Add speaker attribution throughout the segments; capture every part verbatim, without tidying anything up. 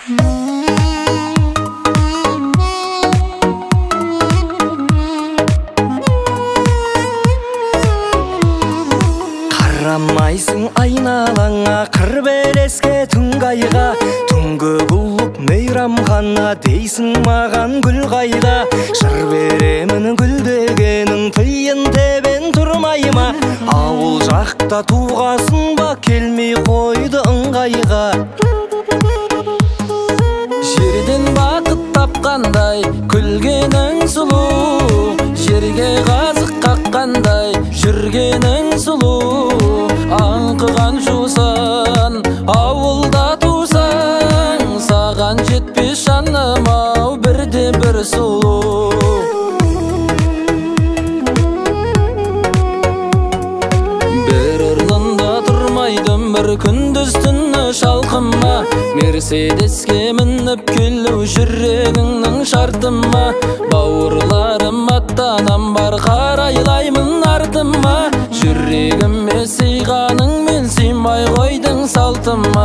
Speaker 1: Қарамайсың айналаңа, қыр береске түнгайға, түнгі бұлып мейрамхана дейсің маған гүл қайда. Жыр беремін гүл дегенің тиын тебен тұрмай ма? Ауыл жақта туғасын ба, келмей қойды ыңғайға.
Speaker 2: Жерден бақыт тапқандай күлгенің сұлу, жерге қазық қаққандай жүргенің сұлу. Аңқыған жусан ауылда тусаң, саған жетпес жаным ау бірде бір сұлу. Бір орнында тұрмайдым бір күндіз түні шалқыма, Мерседеске мініп келу жүрегіңнің шартыма. Бауырларым аттанам бар қарайлаймын артыма, жүрегіме сыйғаның мен сыймай қойдың салтыма.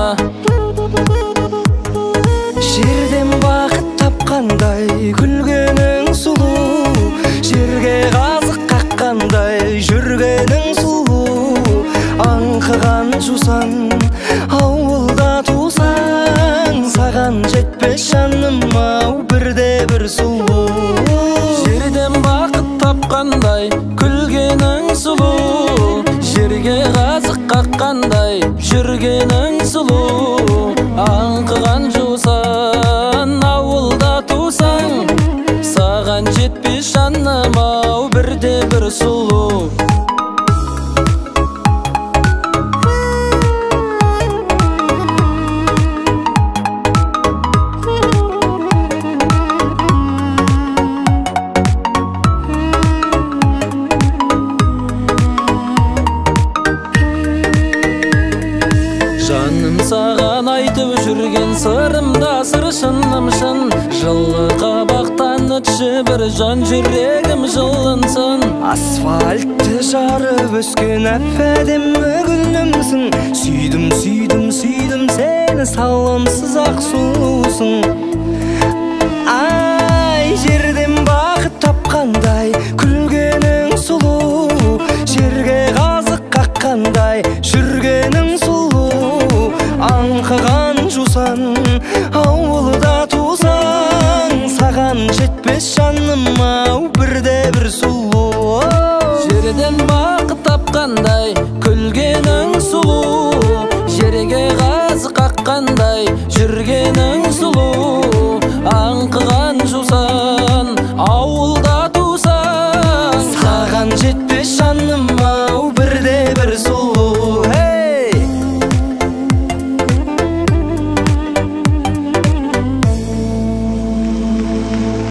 Speaker 1: Жерден бақыт тапқандай күлгенің сұлу, жерге қазық қаққандай жүргенің сұлу. Аңқыған жусан ауылда тусаң, саған жетпес жаным ау бірде бір сұлу.
Speaker 2: Жерден бақыт тапқандай күлгенің сұлу, жерге қазық қаққандай жүргенің сұлу. Аңқыған жусан ауылда тусаң, саған жетпес жаным ау бірде бір сұлу. Жаным саған айтып жүрген сырымда сыр шыным шын, жылы қабақтан өтші бір жан жүрегім жылынсын.
Speaker 1: Асфальтты жарып өскен әп-әдемі гүлімсің, сүйдім сүйдім сүйдім сені, салонсыз ақ сұлусың. Ай, жерден бақыт тапқандай күлгенің сұлу, жерге қазық қаққандай жүргенің сұлу. Аңқыған жусан ауылда тусаң, саған жетпес жаным ау бірде бір сұлу.
Speaker 2: Жерден бақыт тапқандай күлгенің сұлу, жерге қазық қаққандай жүргенің сұлу. Аңқыған